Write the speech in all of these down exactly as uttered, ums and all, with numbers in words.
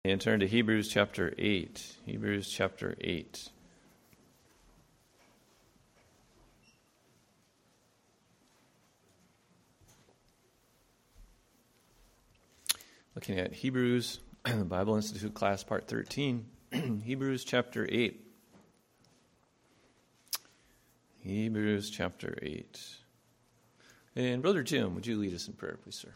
And turn to Hebrews chapter eight. Hebrews chapter eight. Looking at Hebrews, the Bible Institute class, part thirteen. Hebrews chapter eight. Hebrews chapter eight. And Brother Jim, would you lead us in prayer, please, sir?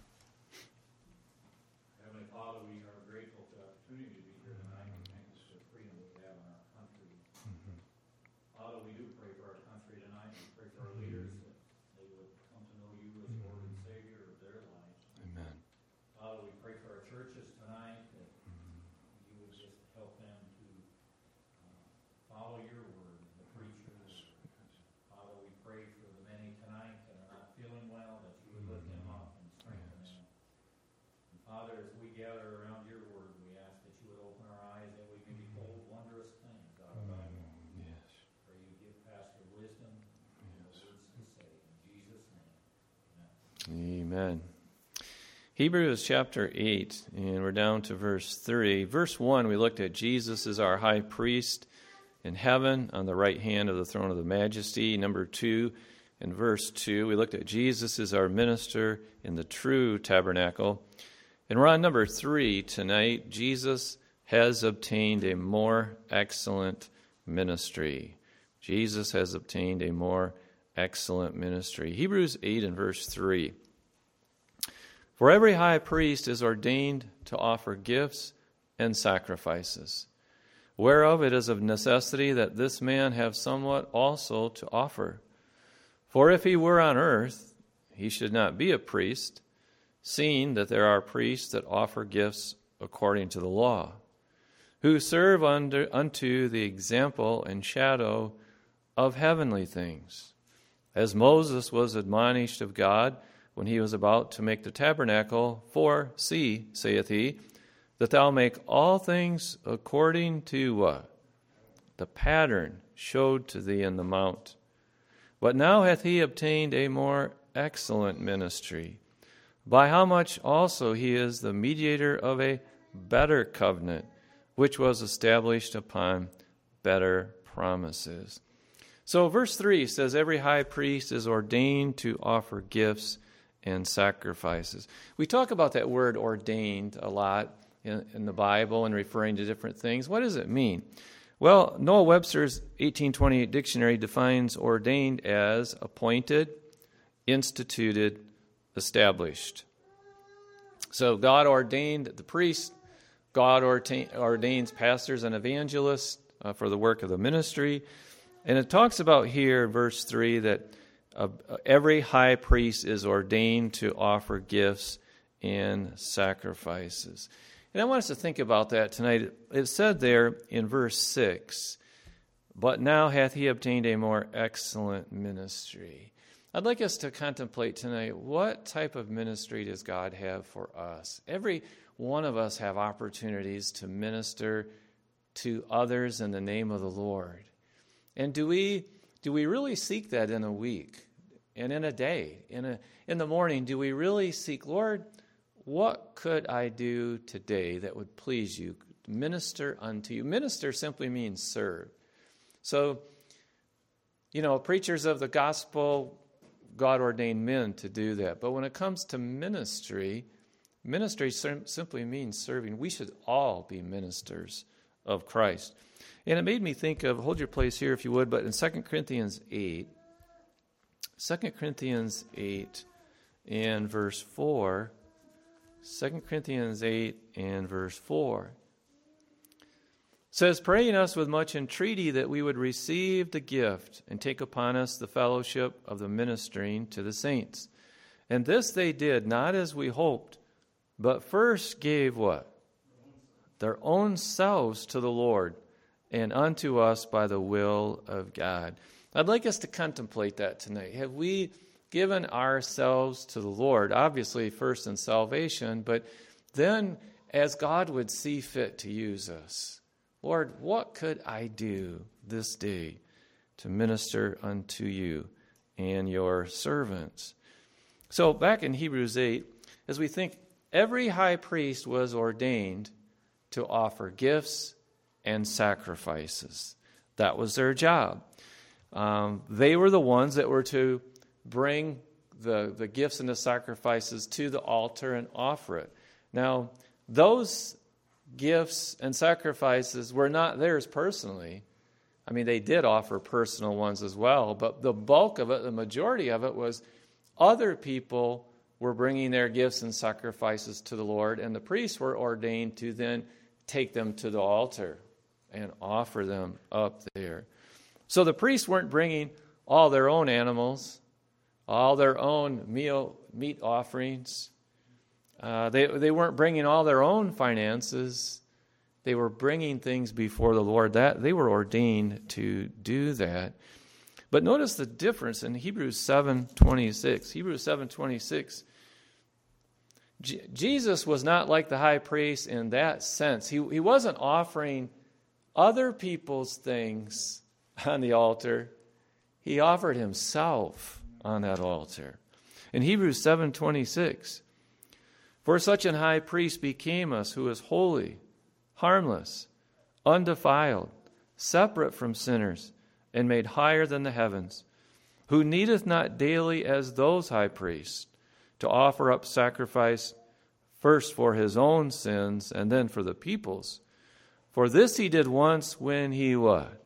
Heavenly Father, we are grateful for the opportunity to be here tonight and thanks for the freedom we have in our country. Mm-hmm. Father, we do pray for our country tonight. We pray for our leaders that they would come to know you as Lord and Savior of their lives. Amen. Father, we pray for our churches tonight that mm-hmm. you would just help them to uh, follow your word, the preachers. Father, we pray for the many tonight that are not feeling well, that you would lift them up and strengthen them. And Father, as we gather around your word, we ask that you would open our eyes that we may behold wondrous things out of thy word. Yes. Pray you give Pastor wisdom and the words to say. In Jesus' name, amen. Amen. Hebrews chapter eight, and we're down to verse three. Verse one, we looked at Jesus as our high priest in heaven on the right hand of the throne of the majesty. Number two, in verse two, we looked at Jesus as our minister in the true tabernacle. And we're on number three tonight. Jesus has obtained a more excellent ministry. Jesus has obtained a more excellent ministry. Hebrews eight and verse three. For every high priest is ordained to offer gifts and sacrifices, whereof it is of necessity that this man have somewhat also to offer. For if he were on earth, he should not be a priest, seeing that there are priests that offer gifts according to the law, who serve under, unto the example and shadow of heavenly things. As Moses was admonished of God when he was about to make the tabernacle, for, see, saith he, that thou make all things according to what? The pattern showed to thee in the mount. But now hath he obtained a more excellent ministry, by how much also he is the mediator of a better covenant, which was established upon better promises. So verse three says, every high priest is ordained to offer gifts and sacrifices. We talk about that word ordained a lot in, in the Bible and referring to different things. What does it mean? Well, Noah Webster's eighteen twenty-eight dictionary defines ordained as appointed, instituted, established. So God ordained the priest, God ordain, ordains pastors and evangelists uh, for the work of the ministry. And it talks about here in verse three that uh, every high priest is ordained to offer gifts and sacrifices. And I want us to think about that tonight. It said there in verse six, but now hath he obtained a more excellent ministry. I'd like us to contemplate tonight, what type of ministry does God have for us? Every one of us have opportunities to minister to others in the name of the Lord. And do we do we really seek that in a week and in a day? In a in the morning, do we really seek, Lord, what could I do today that would please you? Minister unto you. Minister simply means serve. So, you know, preachers of the gospel, God ordained men to do that. But when it comes to ministry, ministry simply means serving. We should all be ministers of Christ. And it made me think of, hold your place here if you would, but in Second Corinthians eight, Second Corinthians eight and verse four, Second Corinthians eight and verse four says, praying us with much entreaty that we would receive the gift and take upon us the fellowship of the ministering to the saints. And this they did, not as we hoped, but first gave what? Their own selves to the Lord, and unto us by the will of God. I'd like us to contemplate that tonight. Have we given ourselves to the Lord? Obviously, first in salvation, but then as God would see fit to use us. Lord, what could I do this day to minister unto you and your servants? So back in Hebrews eight, as we think, every high priest was ordained to offer gifts and sacrifices. That was their job. Um, they were the ones that were to bring the, the gifts and the sacrifices to the altar and offer it. Now, those gifts and sacrifices were not theirs personally. I mean, they did offer personal ones as well, but the bulk of it, the majority of it, was other people were bringing their gifts and sacrifices to the Lord, and the priests were ordained to then take them to the altar and offer them up there. So the priests weren't bringing all their own animals, all their own meal, meat offerings. Uh, they, they weren't bringing all their own finances. They were bringing things before the Lord. That they were ordained to do that. But notice the difference in Hebrews seven twenty-six. Hebrews seven twenty-six. J- Jesus was not like the high priest in that sense. He, he wasn't offering other people's things on the altar. He offered himself on that altar. In Hebrews seven twenty-six, for such an high priest became us, who is holy, harmless, undefiled, separate from sinners, and made higher than the heavens, who needeth not daily as those high priests to offer up sacrifice first for his own sins and then for the people's. For this he did once when he what?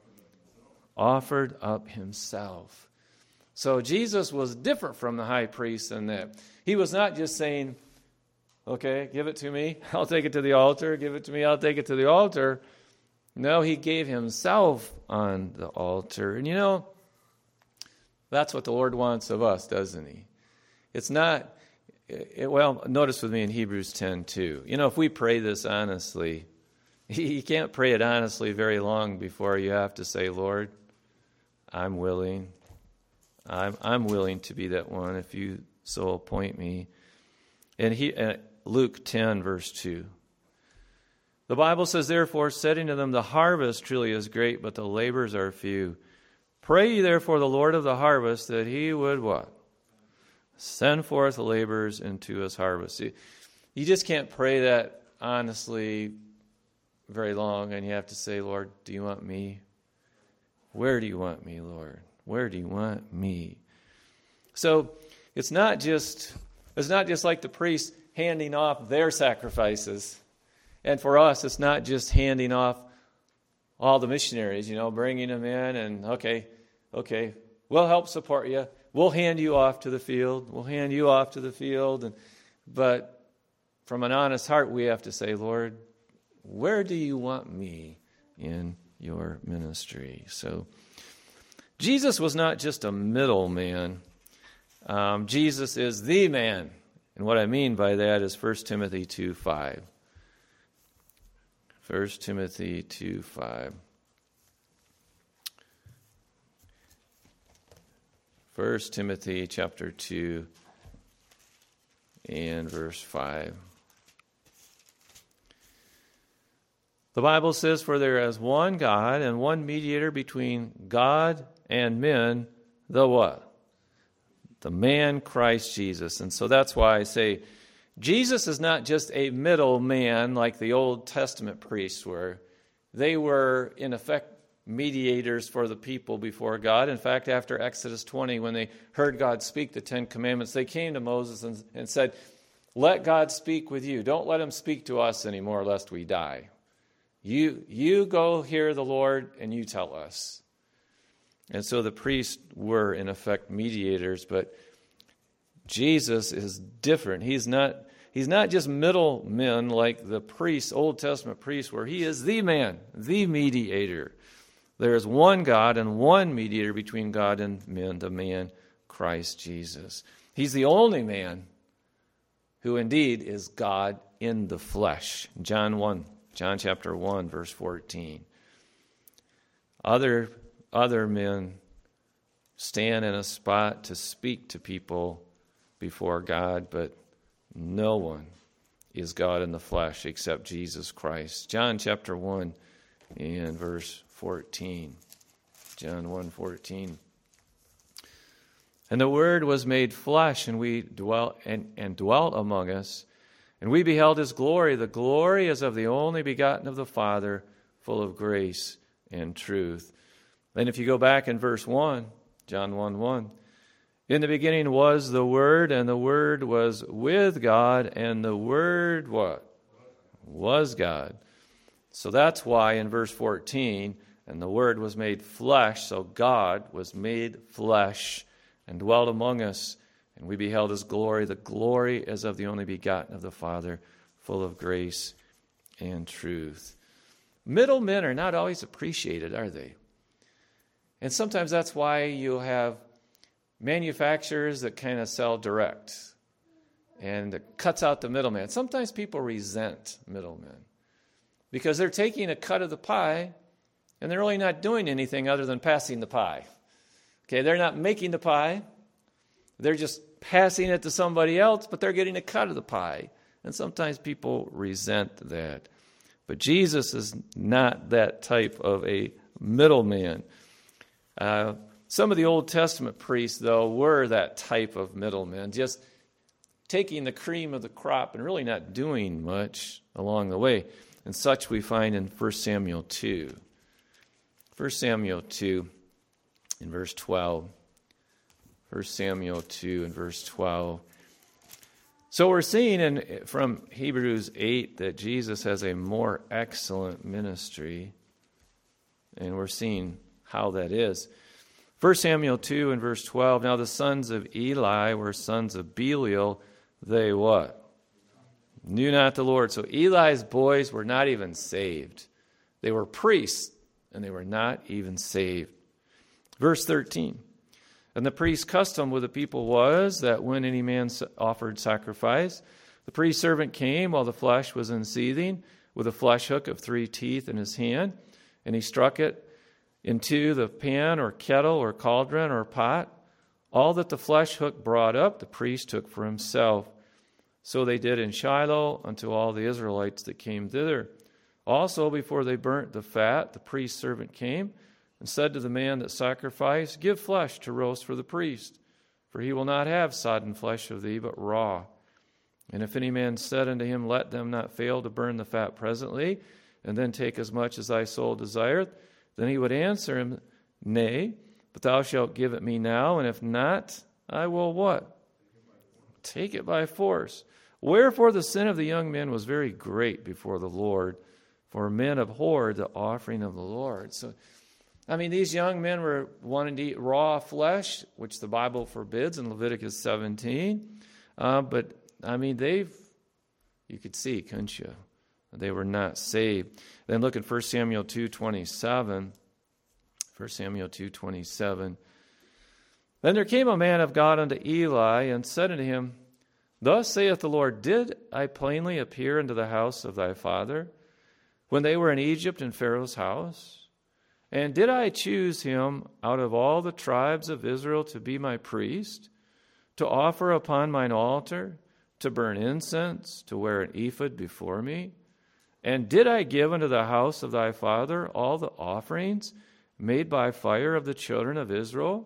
Offered up himself. So Jesus was different from the high priest in that. He was not just saying, okay, give it to me, I'll take it to the altar. Give it to me, I'll take it to the altar. No, he gave himself on the altar. And you know, that's what the Lord wants of us, doesn't he? It's not, it, well, notice with me in Hebrews ten two. You know, if we pray this honestly, you can't pray it honestly very long before you have to say, Lord, I'm willing. I'm, I'm willing to be that one if you so appoint me. And he, uh, Luke ten, verse two. The Bible says, therefore, setting to them, the harvest truly is great, but the labors are few. Pray ye therefore the Lord of the harvest that he would what? Send forth laborers into his harvest. You, you just can't pray that honestly very long, and you have to say, Lord, do you want me? Where do you want me, Lord? Where do you want me? So it's not just it's not just like the priests handing off their sacrifices. And for us, it's not just handing off all the missionaries, you know, bringing them in and, okay, okay, we'll help support you. We'll hand you off to the field. We'll hand you off to the field. And, but from an honest heart, we have to say, Lord, where do you want me in your ministry? So Jesus was not just a middleman. Um, Jesus is the man. And what I mean by that is First Timothy two five. First Timothy two five. First Timothy chapter two and verse five. The Bible says, for there is one God and one mediator between God and men, the what? The man Christ Jesus. And so that's why I say Jesus is not just a middleman like the Old Testament priests were. They were, in effect, mediators for the people before God. In fact, after Exodus twenty, when they heard God speak the Ten Commandments, they came to Moses and, and said, let God speak with you. Don't let him speak to us anymore, lest we die. You, you go hear the Lord and you tell us. And so the priests were, in effect, mediators, but Jesus is different. He's not, he's not just middlemen like the priests, Old Testament priests, where he is the man, the mediator. There is one God and one mediator between God and men, the man Christ Jesus. He's the only man who indeed is God in the flesh. John one, John chapter one, verse fourteen. Other Other men stand in a spot to speak to people before God, but no one is God in the flesh except Jesus Christ. John chapter one and verse fourteen. John one fourteen. And the Word was made flesh, and we dwelt and, and dwelt among us, And we beheld his glory. The glory is of the only begotten of the Father, full of grace and truth. Then if you go back in verse one, John one one, in the beginning was the Word, and the Word was with God, and the Word what? Was God. So that's why in verse fourteen, and the Word was made flesh, so God was made flesh and dwelt among us, and we beheld his glory. The glory is of the only begotten of the Father, full of grace and truth. Middlemen are not always appreciated, are they? And sometimes that's why you'll have manufacturers that kind of sell direct, and it cuts out the middleman. Sometimes people resent middlemen because they're taking a cut of the pie and they're really not doing anything other than passing the pie. Okay, they're not making the pie. They're just passing it to somebody else, but they're getting a cut of the pie. And sometimes people resent that. But Jesus is not that type of a middleman. Uh, some of the Old Testament priests, though, were that type of middleman, just taking the cream of the crop and really not doing much along the way. And such we find in First Samuel two. First Samuel two in verse twelve. First Samuel two and verse twelve. So we're seeing in from Hebrews eight that Jesus has a more excellent ministry, and we're seeing how that is. First Samuel two and verse twelve, now the sons of Eli were sons of Belial. They what? Knew not the Lord. So Eli's boys were not even saved. They were priests, and they were not even saved. Verse thirteen, and the priest's custom with the people was that when any man offered sacrifice, the priest's servant came while the flesh was in seething with a flesh hook of three teeth in his hand, and he struck it into the pan or kettle or cauldron or pot. All that the flesh hook brought up, the priest took for himself. So they did in Shiloh unto all the Israelites that came thither. Also, before they burnt the fat, the priest's servant came and said to the man that sacrificed, give flesh to roast for the priest, for he will not have sodden flesh of thee, but raw. And if any man said unto him, let them not fail to burn the fat presently, and then take as much as thy soul desireth, then he would answer him, nay, but thou shalt give it me now, and if not, I will what? Take it by force. Wherefore the sin of the young men was very great before the Lord, for men abhorred the offering of the Lord. So, I mean, these young men were wanting to eat raw flesh, which the Bible forbids in Leviticus seventeen. Uh, but, I mean, they've, you could see, couldn't you? They were not saved. Then look at First Samuel two twenty-seven. First Samuel two twenty-seven. Then there came a man of God unto Eli, and said unto him, thus saith the Lord, did I plainly appear unto the house of thy father, when they were in Egypt in Pharaoh's house? And did I choose him out of all the tribes of Israel to be my priest, to offer upon mine altar, to burn incense, to wear an ephod before me? And did I give unto the house of thy father all the offerings made by fire of the children of Israel?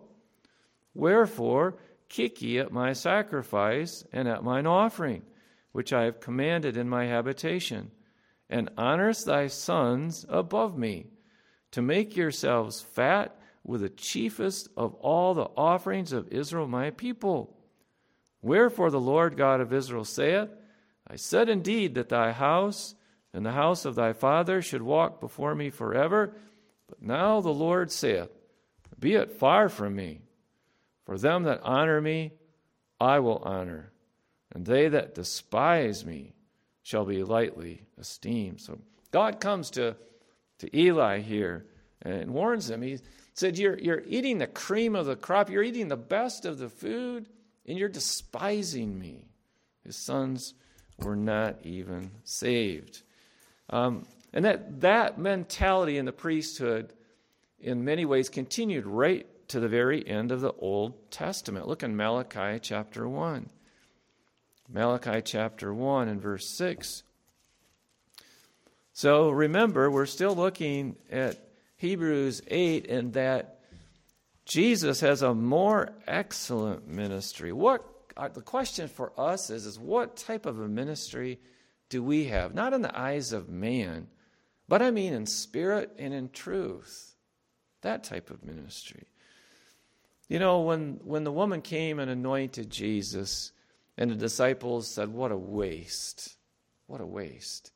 Wherefore kick ye at my sacrifice and at mine offering, which I have commanded in my habitation, and honorest thy sons above me, to make yourselves fat with the chiefest of all the offerings of Israel my people. Wherefore the Lord God of Israel saith, I said indeed that thy house and the house of thy father should walk before me forever, but now the Lord saith, be it far from me. For them that honor me, I will honor, and they that despise me shall be lightly esteemed. So God comes to, to Eli here and warns him. He said, you're, you're eating the cream of the crop, you're eating the best of the food, and you're despising me. His sons were not even saved. Um, and that, that mentality in the priesthood, in many ways, continued right to the very end of the Old Testament. Look in Malachi chapter one. Malachi chapter one and verse six. So remember, we're still looking at Hebrews eight, and that Jesus has a more excellent ministry. What uh, the question for us is, is what type of a ministry do we have? Not in the eyes of man, but I mean in spirit and in truth. That type of ministry. You know, when, when the woman came and anointed Jesus, and the disciples said, what a waste. What a waste.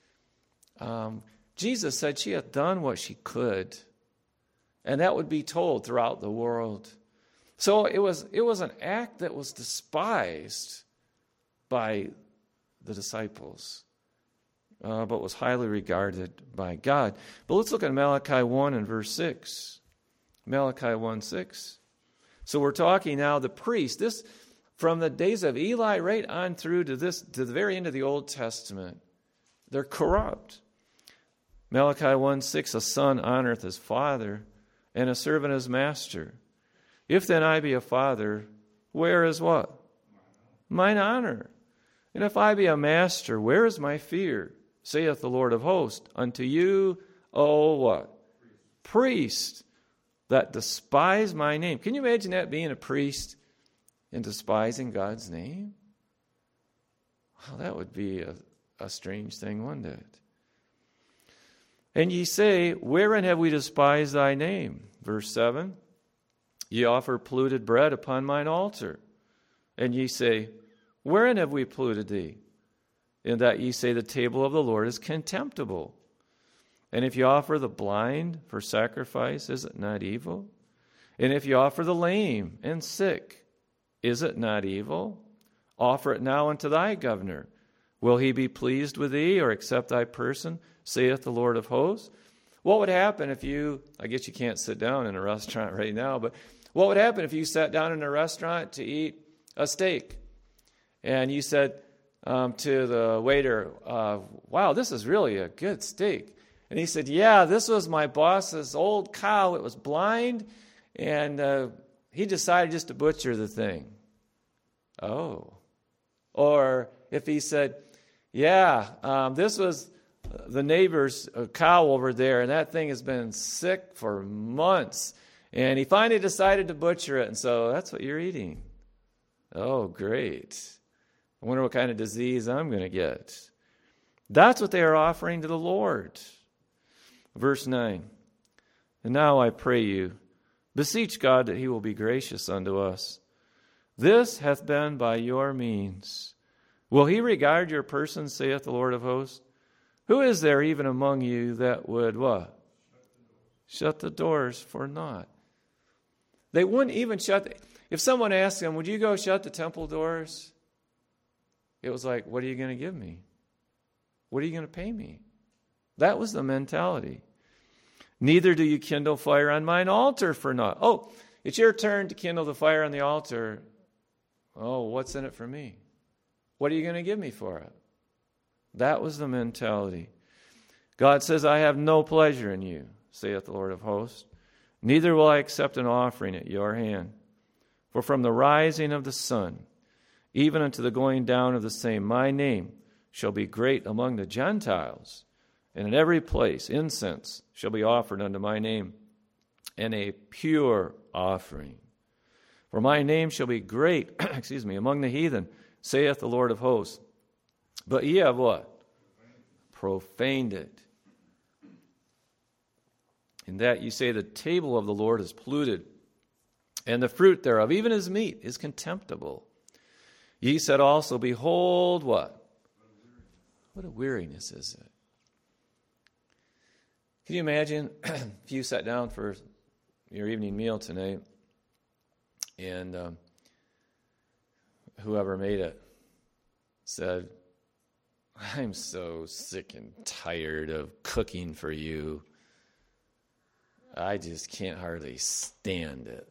Um, Jesus said she hath done what she could. And that would be told throughout the world. So it was it was an act that was despised by the disciples, uh, but was highly regarded by God. But let's look at Malachi one and verse six. Malachi one six. So we're talking now the priest. This from the days of Eli right on through to this to the very end of the Old Testament. They're corrupt. Malachi one six, a son honoreth his father, and a servant his master. If then I be a father, where is what? Mine honor. And if I be a master, where is my fear? Saith the Lord of hosts, unto you, O what? Priest, that despise my name. Can you imagine that, being a priest and despising God's name? Well, that would be a, a strange thing, wouldn't it? And ye say, wherein have we despised thy name? Verse seven. Ye offer polluted bread upon mine altar. And ye say, wherein have we polluted thee? In that ye say the table of the Lord is contemptible. And if ye offer the blind for sacrifice, is it not evil? And if ye offer the lame and sick, is it not evil? Offer it now unto thy governor. Will he be pleased with thee, or accept thy person, saith the Lord of hosts? What would happen if you, I guess you can't sit down in a restaurant right now, but what would happen if you sat down in a restaurant to eat a steak and you said um, to the waiter, uh, wow, this is really a good steak. And he said, yeah, this was my boss's old cow. It was blind, and uh, he decided just to butcher the thing. Oh. Or if he said, yeah, um, this was the neighbor's cow over there, and that thing has been sick for months. And he finally decided to butcher it, and so that's what you're eating. Oh, great. I wonder what kind of disease I'm going to get. That's what they are offering to the Lord. Verse nine. And now I pray you, beseech God that he will be gracious unto us. This hath been by your means. Will he regard your person, saith the Lord of hosts? Who is there even among you that would what? Shut the doors for naught. They wouldn't even shut the, if someone asked them, would you go shut the temple doors? It was like, what are you going to give me? What are you going to pay me? That was the mentality. Neither do you kindle fire on mine altar for naught. Oh, it's your turn to kindle the fire on the altar. Oh, what's in it for me? What are you going to give me for it? That was the mentality. God says, I have no pleasure in you, saith the Lord of hosts. Neither will I accept an offering at your hand. For from the rising of the sun, even unto the going down of the same, my name shall be great among the Gentiles. And in every place incense shall be offered unto my name, and a pure offering. For my name shall be great, excuse me, among the heathen, saith the Lord of hosts. But ye have what? Profaned it. In that you say the table of the Lord is polluted, and the fruit thereof, even his meat, is contemptible. Ye said also, behold, what? What a weariness is it? Can you imagine if you sat down for your evening meal tonight, and um, whoever made it said, I'm so sick and tired of cooking for you. I just can't hardly stand it.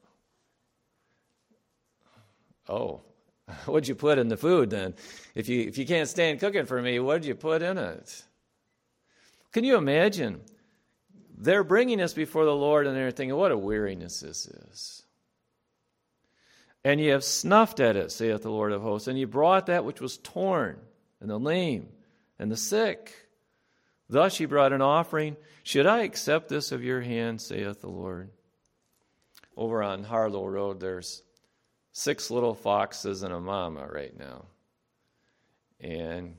Oh, what'd you put in the food then? If you if you can't stand cooking for me, what'd you put in it? Can you imagine? They're bringing us before the Lord, and they're thinking, what a weariness this is. And ye have snuffed at it, saith the Lord of hosts, and ye brought that which was torn, and the lame, and the sick. Thus ye brought an offering. Should I accept this of your hand, saith the Lord? Over on Harlow Road, there's six little foxes and a mama right now. And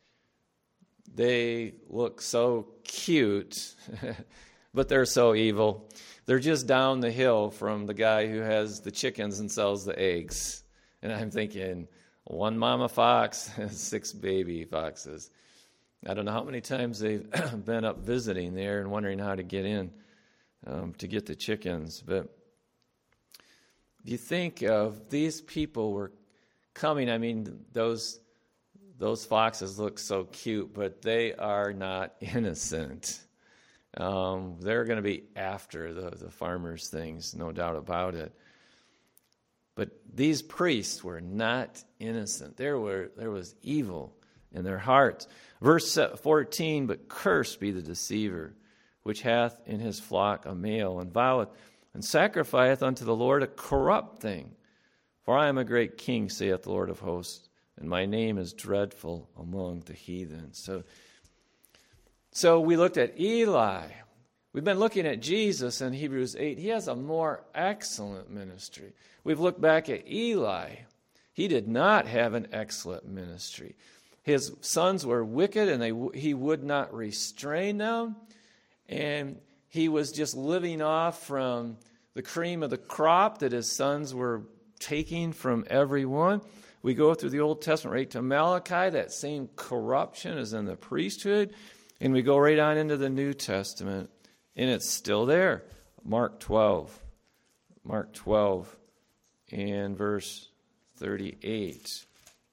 they look so cute, but they're so evil. They're just down the hill from the guy who has the chickens and sells the eggs. And I'm thinking, one mama fox and six baby foxes. I don't know how many times they've been up visiting there and wondering how to get in um, to get the chickens. But you think of these people were coming. I mean, those those foxes look so cute, but they are not innocent. Um, they're going to be after the, the farmers' things, no doubt about it. But these priests were not innocent. There were there was evil in their hearts. Verse fourteen, but cursed be the deceiver, which hath in his flock a male, and voweth, and sacrificeth unto the Lord a corrupt thing. For I am a great king, saith the Lord of hosts, and my name is dreadful among the heathen. So, so we looked at Eli. We've been looking at Jesus in Hebrews eight. He has a more excellent ministry. We've looked back at Eli. He did not have an excellent ministry. His sons were wicked, and they he would not restrain them. And he was just living off from the cream of the crop that his sons were taking from everyone. We go through the Old Testament right to Malachi. That same corruption is in the priesthood. And we go right on into the New Testament. And it's still there. Mark twelve. Mark twelve and verse thirty-eight.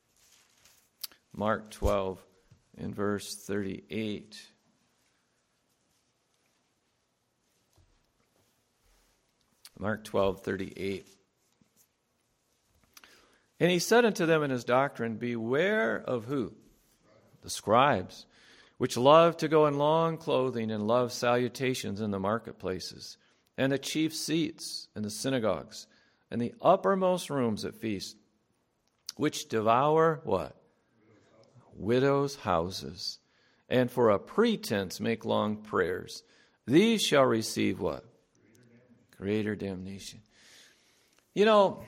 Mark twelve and verse thirty-eight. Mark twelve, thirty-eight. And he said unto them in his doctrine, beware of who? The scribes, which love to go in long clothing and love salutations in the marketplaces, and the chief seats in the synagogues, and the uppermost rooms at feasts, which devour what? Widows' houses, and for a pretense make long prayers. These shall receive what? Greater damnation. You know,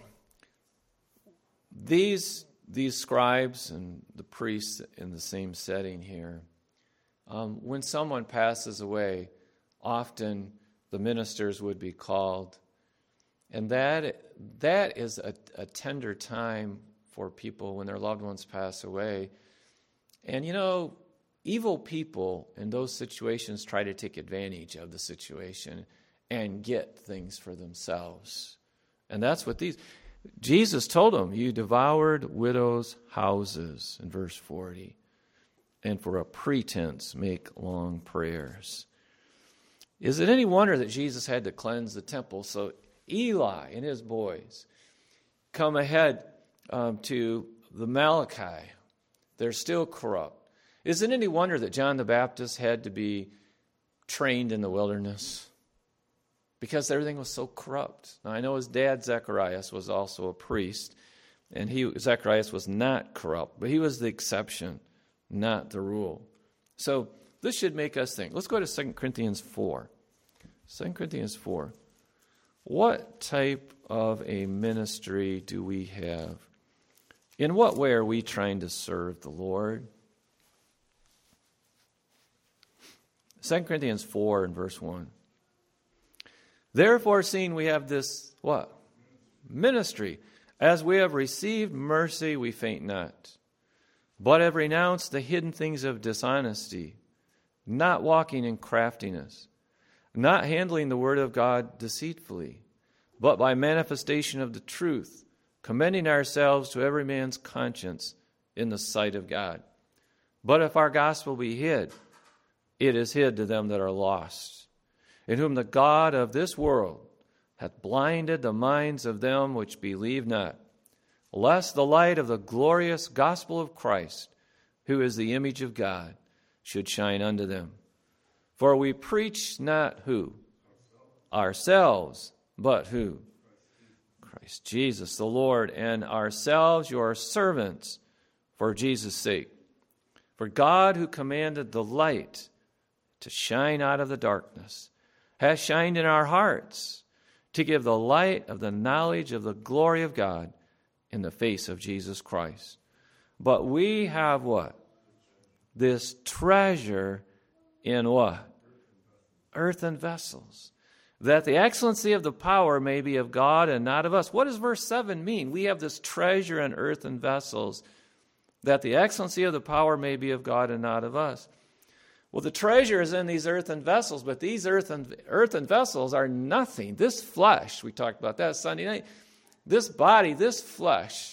these these scribes and the priests in the same setting here, um, when someone passes away, often the ministers would be called. And that that is a, a tender time for people when their loved ones pass away. And, you know, evil people in those situations try to take advantage of the situation and get things for themselves. And that's what these... Jesus told them, you devoured widows' houses, in verse forty, and for a pretense make long prayers. Is it any wonder that Jesus had to cleanse the temple? So Eli and his boys come ahead um, to the Malachi. They're still corrupt. Is it any wonder that John the Baptist had to be trained in the wilderness? Because everything was so corrupt. Now, I know his dad, Zacharias, was also a priest, and he Zacharias was not corrupt, but he was the exception, not the rule. So this should make us think. Let's go to Second Corinthians four. Second Corinthians four. What type of a ministry do we have? In what way are we trying to serve the Lord? Second Corinthians four and verse one. Therefore, seeing we have this, what? Ministry. As we have received mercy, we faint not, but have renounced the hidden things of dishonesty, not walking in craftiness, not handling the word of God deceitfully, but by manifestation of the truth, commending ourselves to every man's conscience in the sight of God. But if our gospel be hid, it is hid to them that are lost, in whom the God of this world hath blinded the minds of them which believe not, lest the light of the glorious gospel of Christ, who is the image of God, should shine unto them. For we preach not who? Ourselves, but who? Christ Jesus the Lord, and ourselves your servants for Jesus' sake. For God, who commanded the light to shine out of the darkness, has shined in our hearts to give the light of the knowledge of the glory of God in the face of Jesus Christ. But we have what? This treasure in what? Earthen vessels. That the excellency of the power may be of God and not of us. What does verse seven mean? We have this treasure in earthen vessels, that the excellency of the power may be of God and not of us. Well, the treasure is in these earthen vessels, but these earthen, earthen vessels are nothing. This flesh, we talked about that Sunday night, this body, this flesh,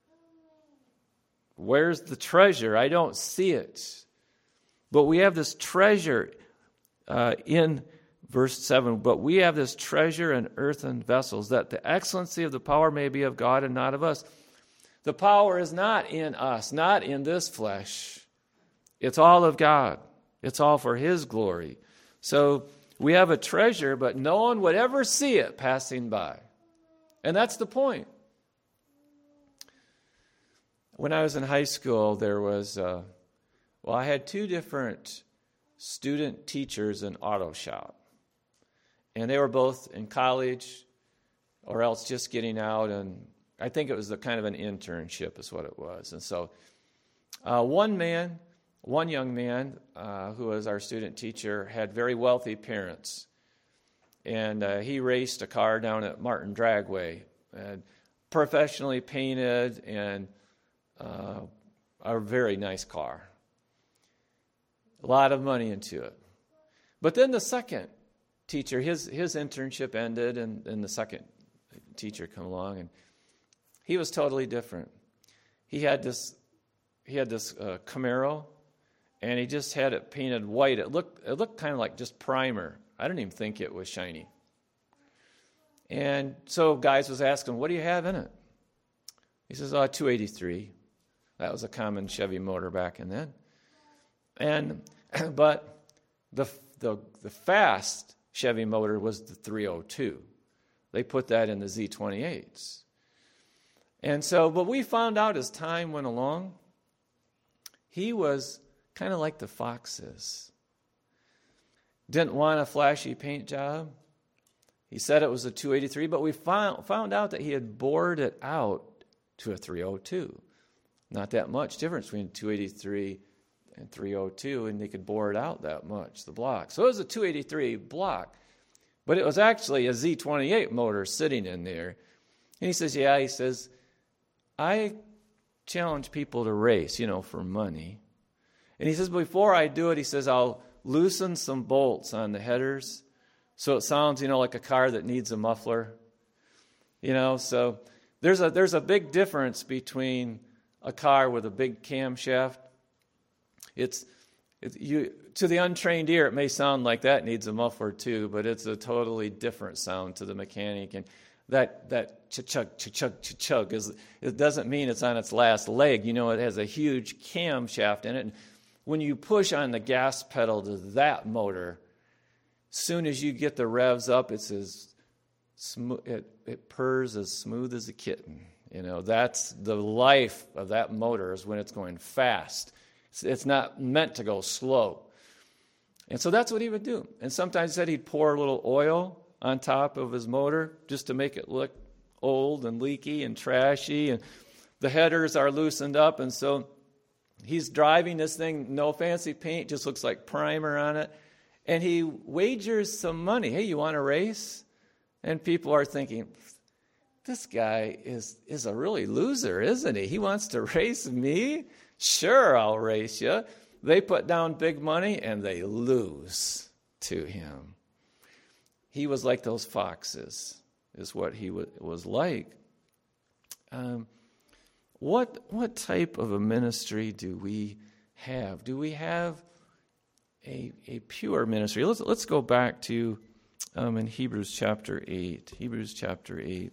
where's the treasure? I don't see it. But we have this treasure uh, in verse seven. But we have this treasure in earthen vessels, that the excellency of the power may be of God and not of us. The power is not in us, not in this flesh. It's all of God. It's all for His glory. So we have a treasure, but no one would ever see it passing by. And that's the point. When I was in high school, there was, uh, well, I had two different student teachers in auto shop. And they were both in college or else just getting out, and I think it was the kind of an internship is what it was. And so uh, one man, one young man uh, who was our student teacher had very wealthy parents. And uh, he raced a car down at Martin Dragway, and professionally painted and uh, a very nice car. A lot of money into it. But then the second teacher, his his internship ended, and, and the second teacher come along, and he was totally different. He had this he had this uh, Camaro, and he just had it painted white. It looked it looked kind of like just primer. I didn't even think it was shiny. And so guys was asking, what do you have in it? He says, oh, two eighty-three. That was a common Chevy motor back in then. And but the the the fast Chevy motor was the three oh two. They put that in the Z twenty-eights. And so, but we found out as time went along, he was kind of like the Foxes. Didn't want a flashy paint job. He said it was a two eighty-three, but we found, found out that he had bored it out to a three oh two. Not that much difference between two eighty-three and three oh two, and they could bore it out that much, the block. So it was a two eighty-three block, but it was actually a Z twenty-eight motor sitting in there. And he says, yeah, he says, I challenge people to race, you know, for money. And he says, before I do it, he says, I'll loosen some bolts on the headers so it sounds, you know, like a car that needs a muffler. You know, so there's a there's a big difference between a car with a big camshaft. It's, it, you to the untrained ear, it may sound like that needs a muffler too, but it's a totally different sound to the mechanic. And that that ch-chug, ch-chug, ch-chug is, it doesn't mean it's on its last leg. You know, it has a huge camshaft in it. And when you push on the gas pedal to that motor, soon as you get the revs up, it's as smooth, it, it purrs as smooth as a kitten. You know, that's the life of that motor, is when it's going fast. It's, it's not meant to go slow. And so that's what he would do. And sometimes he said he'd pour a little oil on top of his motor just to make it look old and leaky and trashy. And the headers are loosened up, and so he's driving this thing, no fancy paint, just looks like primer on it. And he wagers some money. Hey, you want to race? And people are thinking, this guy is, is a really loser, isn't he? He wants to race me? Sure, I'll race you. They put down big money, and they lose to him. He was like those foxes, is what he w- was like. Um, what what type of a ministry do we have? Do we have a a pure ministry? Let's let's go back to um, in Hebrews chapter eight. Hebrews chapter eight.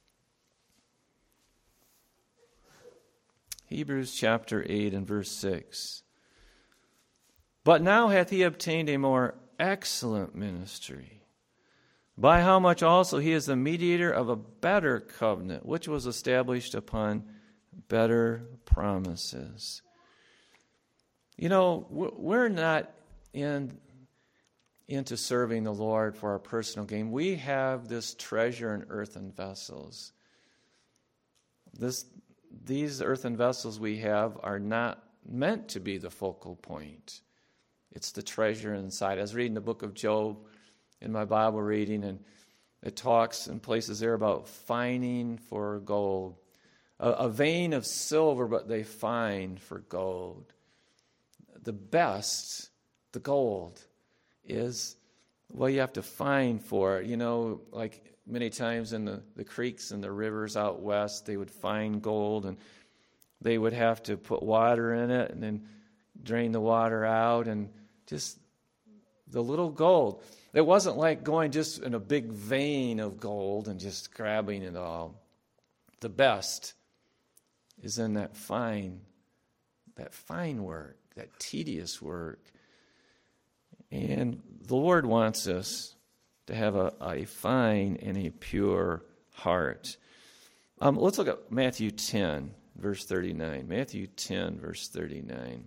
Hebrews chapter eight and verse six. But now hath he obtained a more excellent ministry, by how much also he is the mediator of a better covenant, which was established upon better promises. You know, we're not in into serving the Lord for our personal gain. We have this treasure in earthen vessels. this these earthen vessels we have are not meant to be the focal point. It's the treasure inside. I was reading the book of Job in my Bible reading, and it talks in places there about fining for gold. A, a vein of silver, but they fine for gold. The best, the gold, is, well, you have to fine for it. You know, like many times in the, the creeks and the rivers out west, they would find gold, and they would have to put water in it and then drain the water out, and just the little gold. It wasn't like going just in a big vein of gold and just grabbing it all. The best is in that fine, that fine work, that tedious work. And the Lord wants us to have a, a fine and a pure heart. Um, let's look at Matthew ten, verse thirty-nine. Matthew ten, verse thirty-nine.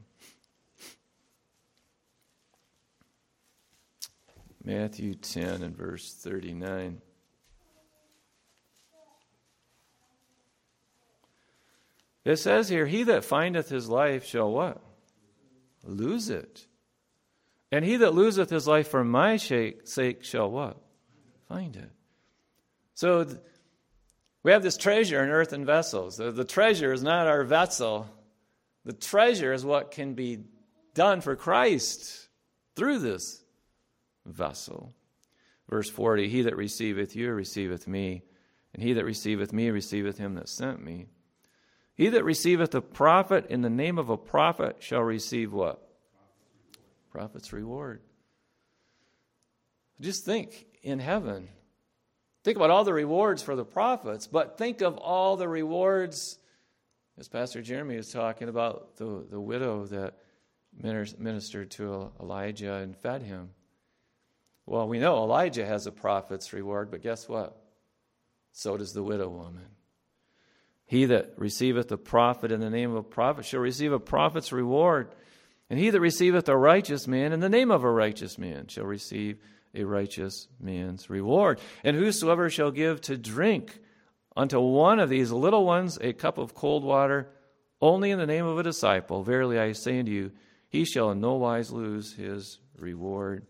Matthew ten and verse thirty-nine. It says here, he that findeth his life shall what? Lose it. And he that loseth his life for my sake shall what? Find it. So th- we have this treasure in earthen vessels. The, the treasure is not our vessel. The treasure is what can be done for Christ through this vessel. Verse forty, he that receiveth you receiveth me, and he that receiveth me receiveth him that sent me. He that receiveth a prophet in the name of a prophet shall receive what? Prophet's reward. Just think in heaven. Think about all the rewards for the prophets, but think of all the rewards, as Pastor Jeremy was talking about, the, the widow that ministered to Elijah and fed him. Well, we know Elijah has a prophet's reward, but guess what? So does the widow woman. He that receiveth a prophet in the name of a prophet shall receive a prophet's reward. And he that receiveth a righteous man in the name of a righteous man shall receive a righteous man's reward. And whosoever shall give to drink unto one of these little ones a cup of cold water, only in the name of a disciple, verily I say unto you, he shall in no wise lose his reward.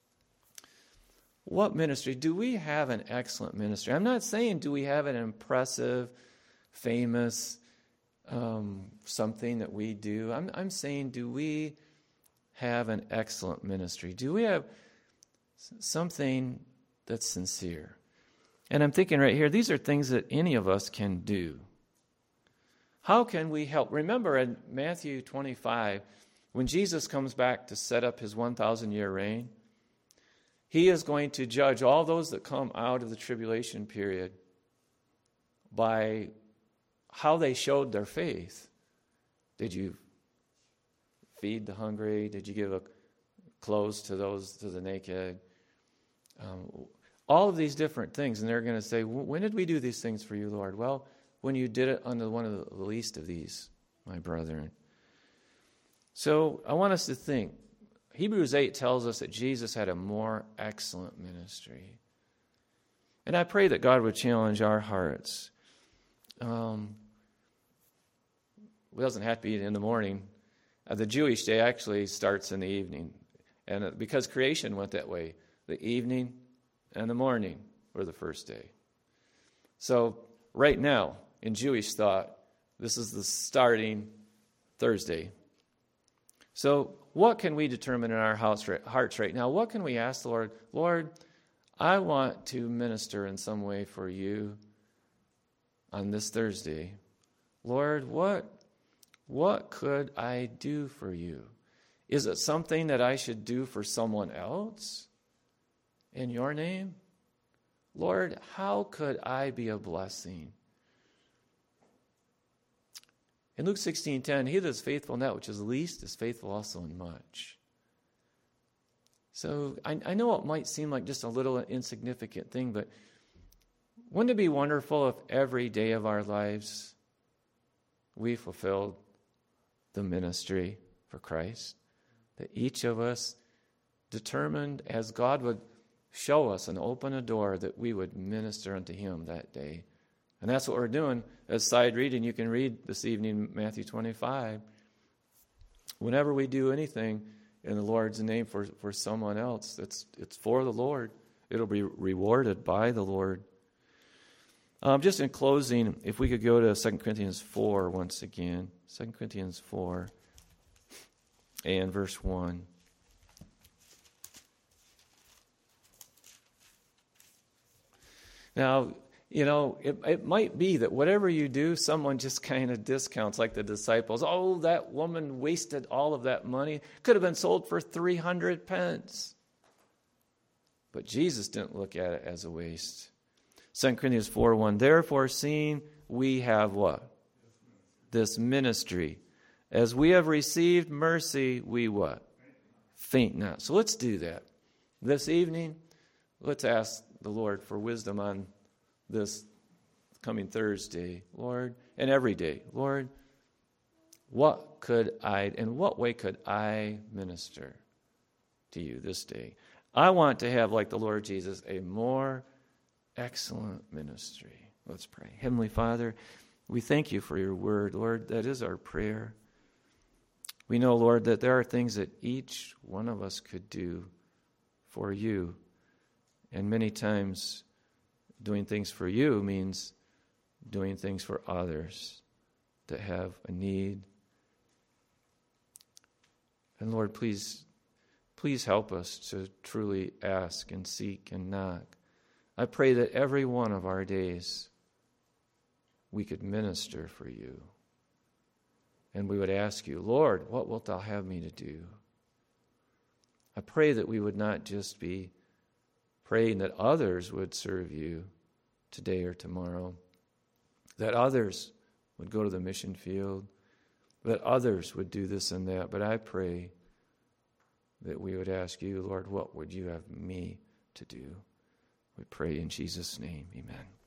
What ministry? Do we have an excellent ministry? I'm not saying do we have an impressive, famous um, something that we do. I'm, I'm saying do we have an excellent ministry? Do we have something that's sincere? And I'm thinking right here, these are things that any of us can do. How can we help? Remember in Matthew twenty-five, when Jesus comes back to set up his one thousand year reign, he is going to judge all those that come out of the tribulation period by how they showed their faith. Did you feed the hungry? Did you give a clothes to those, to the naked? Um, all of these different things. And they're going to say, when did we do these things for you, Lord? Well, when you did it unto one of the least of these, my brethren. So I want us to think. Hebrews eight tells us that Jesus had a more excellent ministry. And I pray that God would challenge our hearts. Um, it doesn't have to be in the morning. Uh, the Jewish day actually starts in the evening. And uh, because creation went that way, the evening and the morning were the first day. So right now, in Jewish thought, this is the starting Thursday. So what can we determine in our house, hearts right now? What can we ask the Lord? Lord, I want to minister in some way for you on this Thursday. Lord, what, what could I do for you? Is it something that I should do for someone else in your name? Lord, how could I be a blessing? In Luke sixteen ten, he that is faithful in that which is least is faithful also in much. So I, I know it might seem like just a little insignificant thing, but wouldn't it be wonderful if every day of our lives we fulfilled the ministry for Christ? That each of us determined, as God would show us and open a door, that we would minister unto him that day And that's what we're doing. As side reading, you can read this evening Matthew twenty-five. Whenever we do anything in the Lord's name for, for someone else, it's, it's for the Lord. It'll be rewarded by the Lord. Um, just in closing, if we could go to Second Corinthians four once again. Second Corinthians four and verse one. Now, you know, it, it might be that whatever you do, someone just kind of discounts, like the disciples. Oh, that woman wasted all of that money. Could have been sold for three hundred pence. But Jesus didn't look at it as a waste. Second Corinthians four one, therefore, seeing we have what? This ministry. As we have received mercy, we what? Faint not. So let's do that. This evening, let's ask the Lord for wisdom on this coming Thursday, Lord, and every day. Lord, what could I, in what way could I minister to you this day? I want to have, like the Lord Jesus, a more excellent ministry. Let's pray. Heavenly Father, we thank you for your word, Lord. That is our prayer. We know, Lord, that there are things that each one of us could do for you. And many times, doing things for you means doing things for others that have a need. And Lord, please, please help us to truly ask and seek and knock. I pray that every one of our days we could minister for you. And we would ask you, Lord, what wilt thou have me to do? I pray that we would not just be praying that others would serve you today or tomorrow, that others would go to the mission field, that others would do this and that. But I pray that we would ask you, Lord, what would you have me to do? We pray in Jesus' name. Amen.